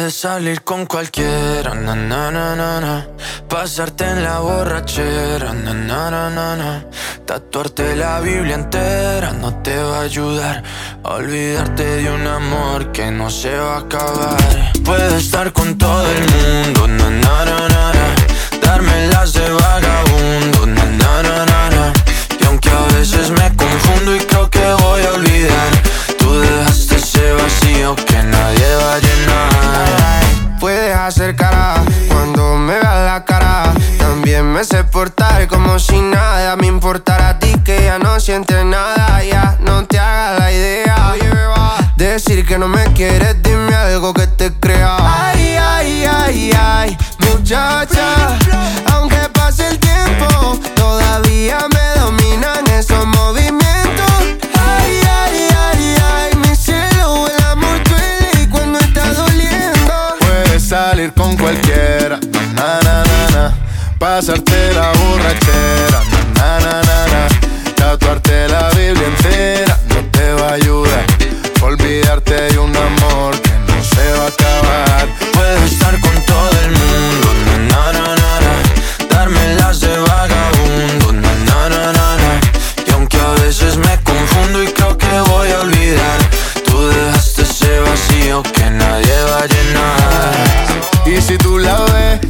Puedes salir con cualquiera, na na na na na. Pasarte en la borrachera, na na na na na. Tatuarte la Biblia entera no te va a ayudar a olvidarte de un amor que no se va a acabar. Puedes estar con todo el mundo, na na na na na. Darme las de vagabundo, na na na na na. Y aunque a veces me confundo y creo que voy a olvidar, tú dejaste ese vacío que nadie va a llenar. Puedes hacer cara cuando me veas la cara. También me sé portar como si nada me importara a ti, que ya no sientes nada. Ya no te hagas la idea. Decir que no me quieres, dime algo que te crea. Ay, ay, ay, ay, muchacha. Aunque pase el tiempo, todavía me dominan esos movimientos. Ay, ay, ay, ay, mi cielo, el amor duele y cuando está doliendo. Puedes salir con cualquiera, na na na na. Pasarte la borrachera, na na na na. Tatuarte la Biblia entera no te va a ayudar. Olvidarte de un amor que no se va a acabar. Puedes estar con todo el mundo, na na na na. Darme las de vagabundo, na na na na na. Y aunque a veces me confundo y creo que voy a olvidar, tú dejaste ese vacío que nadie va a llenar. Y si tú la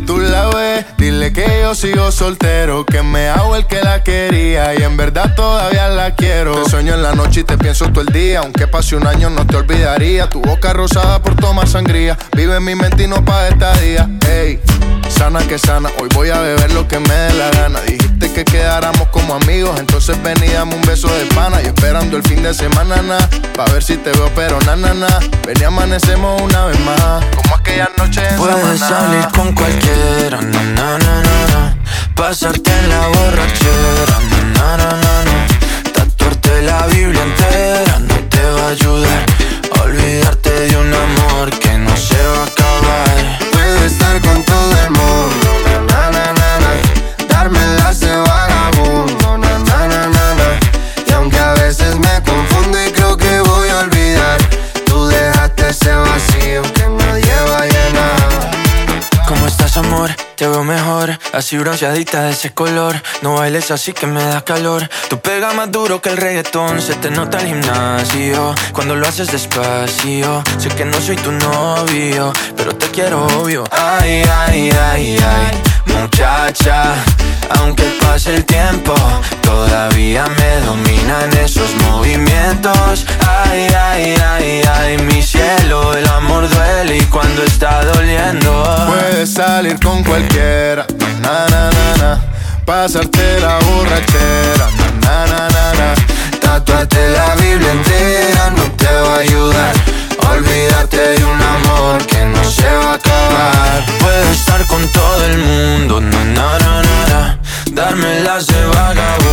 ves, dile que yo sigo soltero, que me hago el que la quería y en verdad todavía la quiero. Te sueño en la noche y te pienso todo el día, aunque pase un año no te olvidaría. Tu boca rosada por tomar sangría, vive en mi mente y no pa' estadía. Ey, sana que sana, hoy voy a beber lo que me dé la gana. Dijiste que quedáramos como amigos, entonces ven y dame un beso de pana. Y esperando el fin de semana, pa' ver si te veo, pero na. Ven y amanecemos una vez más, como aquella noche en Samaná. Puedes salir con cualquiera, na na na na na. Pasarte en la borrachera, na na na na. Tatuarte la Biblia entera no te va a ayudar a olvidarte de un amor que no se va a acabar. Puedes estar con todo el mundo, na na na na. Darme las de vagabundo, na na na na na. Y aunque a veces me confundo y creo que voy a olvidar, tú dejaste ese vacío que nadie va a llenar. ¿Cómo estás, amor? Te veo mejor, así bronceadita de ese color. No bailes así que me da calor. Tú pegas más duro que el reggaetón, se te nota el gimnasio cuando lo haces despacio. Sé que no soy tu novio, pero te quiero obvio. Ay, ay, ay, ay, muchacha. Aunque pase el tiempo, todavía me dominan esos movimientos. Ay, ay, ay, ay, mi cielo, el amor duele y cuando está doliendo. Puedes salir con cualquiera, na na na na. Pasarte la borrachera, na na na na. Tatuarte la Biblia entera no te va a ayudar a olvidarte de un amor que no se va a acabar. Puedes estar con todo el mundo, na na na na na. Darme las de vagabundo,